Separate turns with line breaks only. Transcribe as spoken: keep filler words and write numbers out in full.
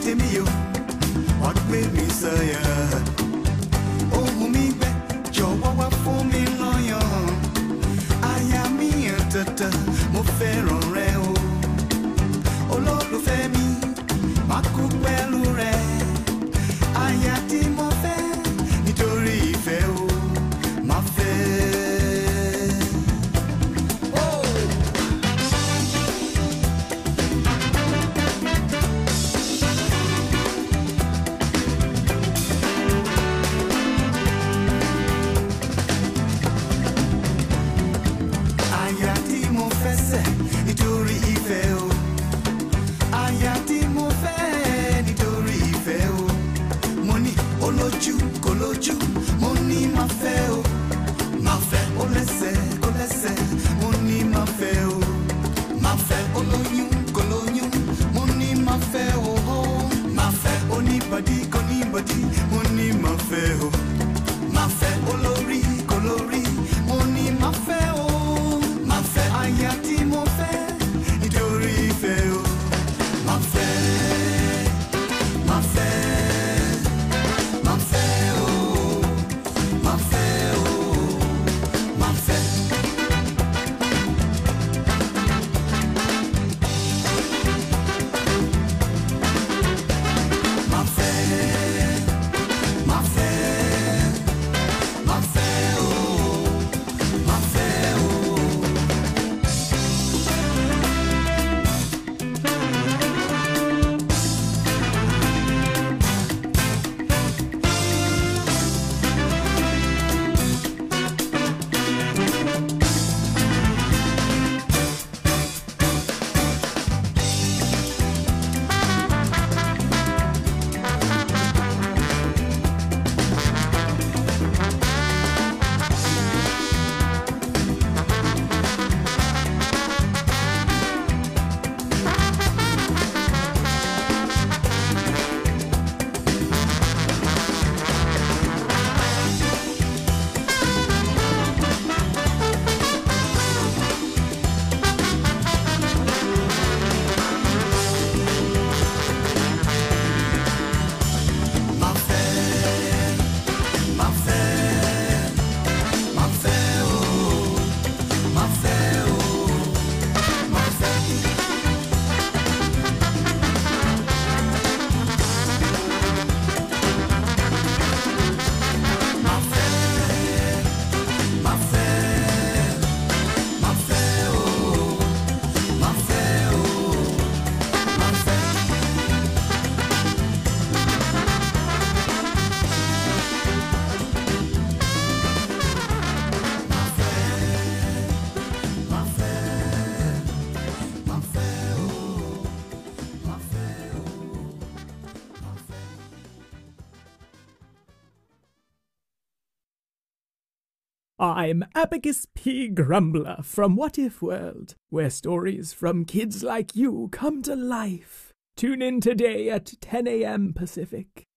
tèmi o, wá gbé mi sáyà. Ohùn mi gbẹ, jọ̀wọ́ wá fún mi lọ́yàn. Aya mi àtàtà, mo fẹ́ràn rẹ o. Olólùfẹ́ mi, má kú pẹ̀lú rẹ. Aya tí mo fẹ́, nítorí ìfẹ́ o, má fẹ́. Nítorí ìfẹ́ o, aya tí mo fẹ́ nítorí ìfẹ́ o, mo ní olójú kò lójú, mo ní máa fẹ́ o, máa fẹ́ ó lẹ́sẹ̀ kò lẹ́sẹ̀, mo ní máa fẹ́ o, máa fẹ́ olóyún kò lóyún, mo ní máa fẹ́ o, máa fẹ́ oníbàdí kò níbàdí, mo ní máa fẹ́ o, máa fẹ́ olórí kò lórí, mo ní máa fẹ́ o, máa fẹ́ aya tí mo fẹ́. Nítorí ìfẹ́ o, máa fẹ́, máa fẹ́, máa fẹ́ o, máa fẹ́ o, máa fẹ́. Máa fẹ́, máa fẹ́, máa fẹ́ o, máa fẹ́ o.
I'm Abacus P. Grumbler from What If World, where stories from kids like you come to life. Tune in today at ten a m Pacific.